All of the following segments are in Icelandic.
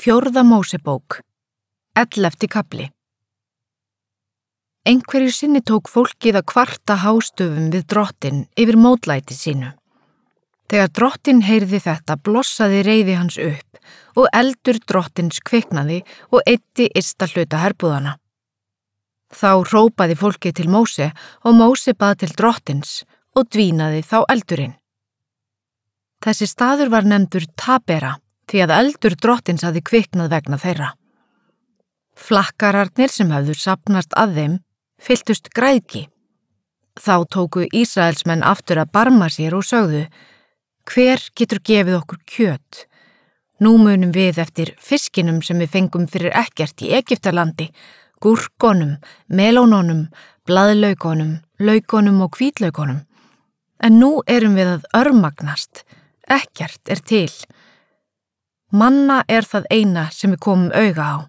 Fjórða Mósebók, 11. kafli. Einhverju sinni tók fólkið að kvarta hástöfum við drottinn yfir mótlæti sínu. Þegar drottinn heyrði þetta blossaði reiði hans upp og eldur drottins kviknaði og eyddi ysta hluta herbúðanna. Þá hrópaði fólkið til Móse og Móse bað til drottins og dvínaði þá eldurinn. Þessi staður var nefndur Tabera því að eldur drottins hafði kviknað vegna þeirra. Flakkararnir sem höfðu safnast að þeim fylltust græðgi. Þá tóku Ísraelsmenn aftur að barma sér og sögðu: Hver getur gefið okkur kjöt? Nú munum við eftir fiskinum sem við fengum fyrir ekkert í Egyptalandi, gúrkonum, melónunum, blaðlaukonum, laukonum og hvítlaukonum. En nú erum við að örmagnast, ekkert er til. Manna er það eina sem við komum auga á.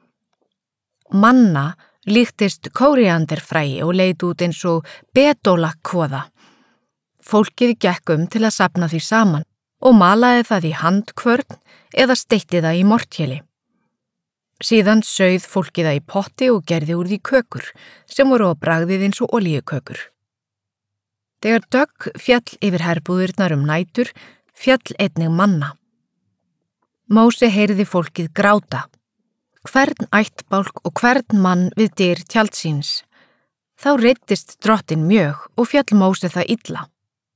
Manna líktist kóríanderfræi og leit út eins og bedólakkoða. Fólkið gekk til að safna því saman og malaði það í handkvörn eða steytti það í mortjeli. Síðan sauð fólkið það í potti og gerði úr því kökur sem voru á bragðið eins og olíukökur. Þegar dögg féll yfir herbúðirnar nætur, féll einnig manna. Móse heyrði fólkið gráta, hvern ættbálk og hvern mann við dyr tjaldsins. Þá reiddist drottinn mjög og féll Móse það illa.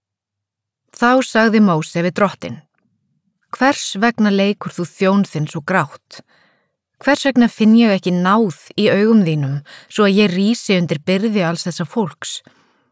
Þá sagði Móse við drottinn: Hvers vegna leikur þú þjón þinn svo grátt? Hvers vegna finn ég ekki náð í augum þínum svo að ég rísi undir byrði alls þessa fólks?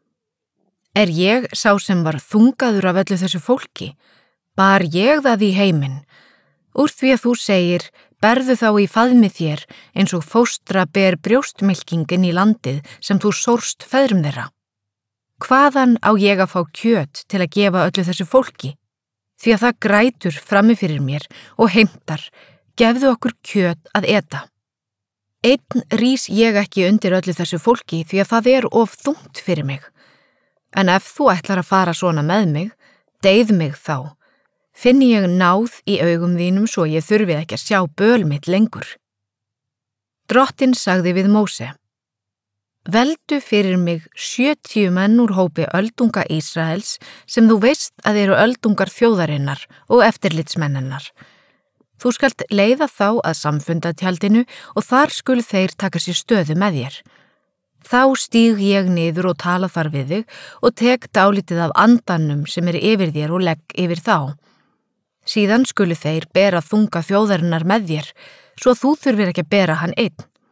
Er ég sá sem var þungaður af öllu þessu fólki? Bar ég það í heiminn? Úr því að þú segir: berðu þá í faðmi þér eins og fóstra ber brjóstmilkingin í landið sem þú sórst feðrum þeirra. Hvaðan á ég að fá kjöt til að gefa öllu þessu fólki? Því að það grætur frammi fyrir mér og heimtar: gefðu okkur kjöt að eta. Einn rís ég ekki undir öllu þessu fólki því að það er of þungt fyrir mig. En ef þú ætlar að fara svona með mig, deyð mig þá. Finni ég náð í augum þínum svo ég þurfi ekki að sjá böl mitt lengur. Drottinn sagði við Móse: Veldu fyrir mig 70 menn úr hópi öldunga Ísraels sem þú veist að eru öldungar þjóðarinnar og eftirlitsmennennar. Þú skalt leiða þá að samfundatjaldinu og þar skulu þeir taka sér stöðu með þér. Þá stíg ég niður og tala þar við þig og tek dálítið af andanum sem er yfir þér og legg yfir þá. Síðan skulu þeir bera þunga þjóðarinnar með þér, svo þú þurfir ekki að bera hann einn.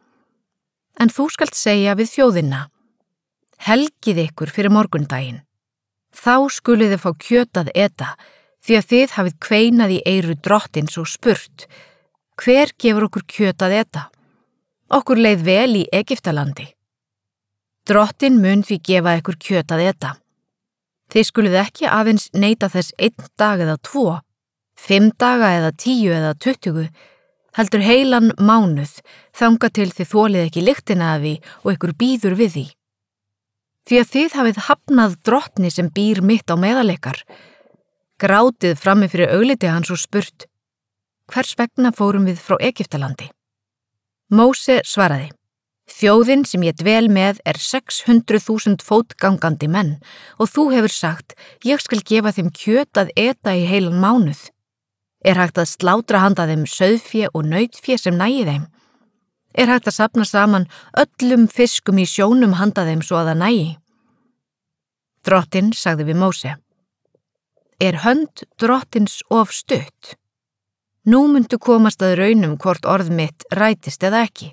En þú skalt segja við þjóðina: helgið ykkur fyrir morgundaginn. Þá skuluð þið fá kjöt að eta, því að þið hafið kveinað í eyru drottins og spurt: hver gefur okkur kjöt að eta? Okkur leið vel í Egyptalandi. Drottinn mun því gefa ykkur kjöt að eta. Þið skuluð ekki aðeins neita þess 1 dag eða 2, 5 daga eða 10 eða 20, heldur heilan mánuð þangað til þið þolið ekki lyktina af því og ykkur býður við því. Því að þið hafið hafnað drottni sem býr mitt á meðal ykkar. Grátið frammi fyrir augliti hans og spurt: hvers vegna fórum við frá Egyptalandi? Móse svaraði: Þjóðin sem ég dvel með er 600.000 fótgangandi menn og þú hefur sagt: ég skal gefa þeim kjöt að eta í heilan mánuð. Er hægt að slátra handa þeim sauðfé og nautfé sem nægi þeim? Er hægt að safna saman öllum fiskum í sjónum handa þeim svo að það nægi? Drottinn sagði við Móse: Er hönd drottins of stutt? Nú muntu komast að raunum hvort orð mitt rætist eða ekki.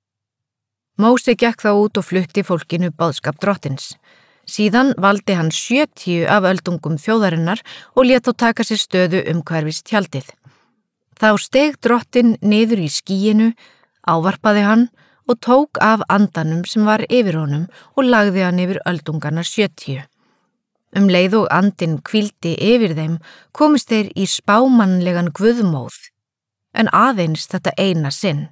Móse gekk þá út og flutti fólkinu boðskap drottins. Síðan valdi hann 70 af öldungum þjóðarinnar og lét þá taka sér stöðu umhverfis tjaldið. Þá steig drottinn niður í skýinu, ávarpaði hann og tók af andanum sem var yfir honum og lagði hann yfir öldungarnar 70. Leið og andinn hvíldi yfir þeim komist þeir í spámannlegan guðmóð, en aðeins þetta eina sinn.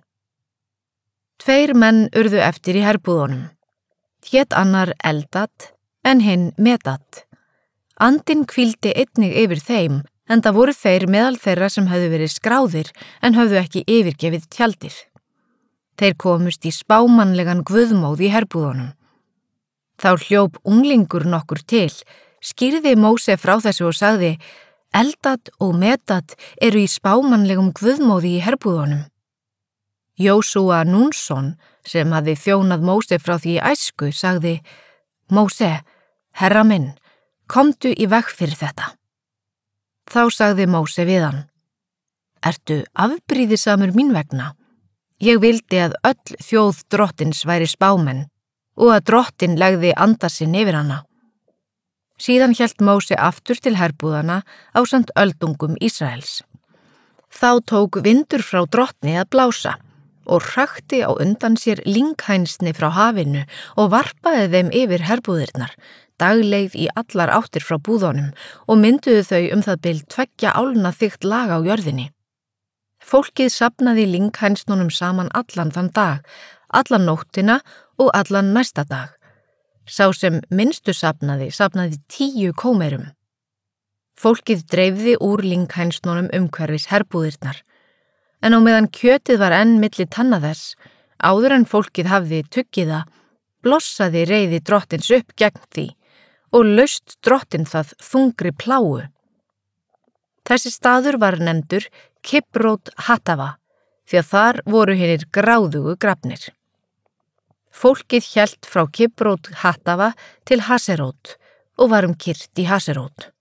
2 menn urðu eftir í herbúðunum. Hét annar Eldad en hinn Medad. Andinn hvíldi einnig yfir þeim, enda voru þeir meðal þeirra sem höfðu verið skráðir en höfðu ekki yfirgefið tjaldið. Þeir komust í spámannlegan guðmóð í herbúðunum. Þá hljóp unglingur nokkur til, skýrði Móse frá þessu og sagði: Eldad og Medad eru í spámannlegum guðmóði í herbúðunum. Jósúa Núnsson, sem hafði þjónað Móse frá því í æsku, sagði: Móse, herra minn, komdu í veg fyrir þetta. Þá sagði Móse við hann: Ertu afbrýðisamur mín vegna? Ég vildi að öll þjóð drottins væri spámenn og að drottin legði anda sinn yfir hana. Síðan hélt Móse aftur til herbúðana ásamt öldungum Ísraels. Þá tók vindur frá drottni að blása og hrakti á undan sér lynghænsni frá hafinu og varpaði þeim yfir herbúðirnar, dagleið í allar áttir frá búðunum og mynduðu þau það bil 2 álna þykkt lag á jörðinni. Fólkið safnaði lynghænsnunum saman allan þann dag, allan nóttina og allan næsta dag. Sá sem minnstu safnaði 10 kómerum. Fólkið dreifði úr lynghænsnunum umhverfis herbúðirnar, en á meðan kjötið var enn milli tanna þess, áður en fólkið hafði tuggið það, blossaði reiði drottins upp gegn því og laust drottin það þungri pláu. Þessi staður var nefndur Kibrót Hattava, því að þar voru hinir gráðugu grafnir. Fólkið hélt frá Kibrót Hattava til Haserót og var kyrrt í Haserót.